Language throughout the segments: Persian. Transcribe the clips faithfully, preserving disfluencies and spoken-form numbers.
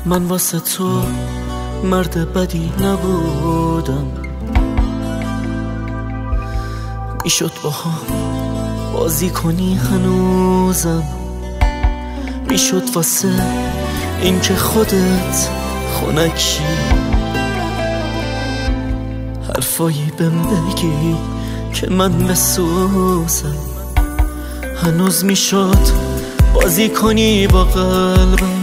من واسه تو مرد بدی نبودم، میشد با هم بازی کنی هنوزم، میشد واسه این که خودت خنکشی حرفایی بهم بگی که من بسوزم، هنوز میشد بازی کنی با قلبم،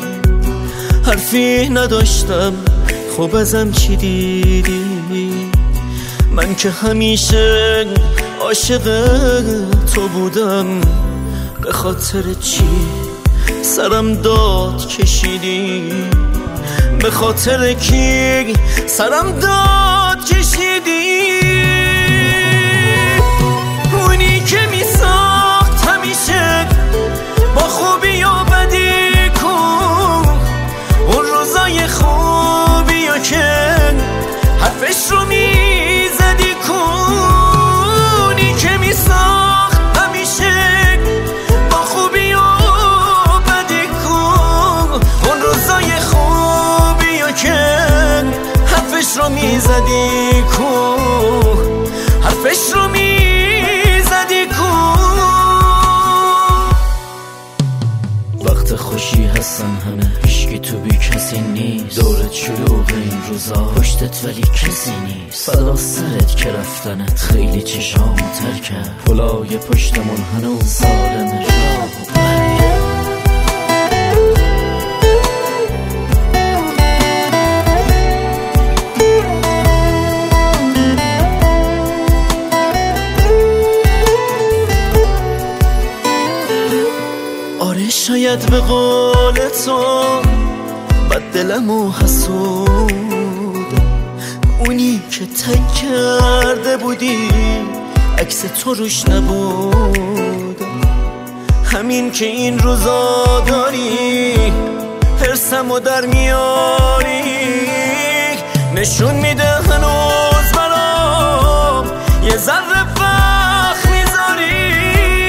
حرفی نداشتم خب ازم چی دیدی؟ من که همیشه عاشق تو بودم، به خاطر چی سرم داد کشیدی؟ به خاطر کی سرم داد کشیدی؟ اونی که می ساخت همیشه با خوبی و بدی کن، اون روزای خوبی و که حرفش رو می زدی کن، اونی که می ساخت همیشه با خوبی و بدی کن، اون روزای خوبی و که حرفش رو می زدی کن، حرفش رو می زدی کن. وقت خوشی هستن همه، هیچکی تو بی کسی نیست، دورت شلوغ این روزا پشتت ولی کسی نیست، فدا سرت که رفتنت خیلی چشامو تر کرد، پلای پشتمون هنوز سالم راه و برگرد. آره شاید به قول تو بد دلم و حسودم، اونی که تک کرده بودی عکس تو روش نبودم، همین که این روزا داری حرسم و در میاری، نشون میده هنوز برام یه ذره وقت میذاری،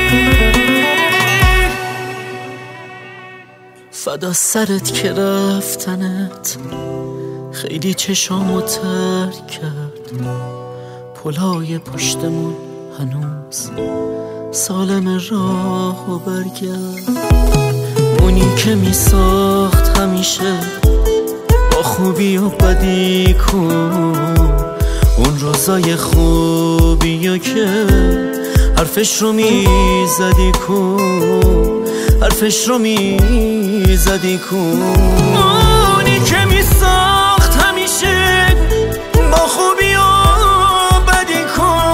فدا سرت که رفتنت خیلی چشامو تر کرد، پلای پشتمون هنوز سالم راه و برگرد. اونی که می ساخت همیشه با خوبی و بدی کن، اون روزای خوبی و که حرفش رو می زدی کن، حرفش رو می زدی کن. اونی که می ساخت همیشه با خوبی و بدی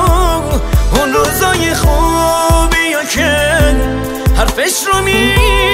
کن، اون روزای خوبی و که حرفش رو می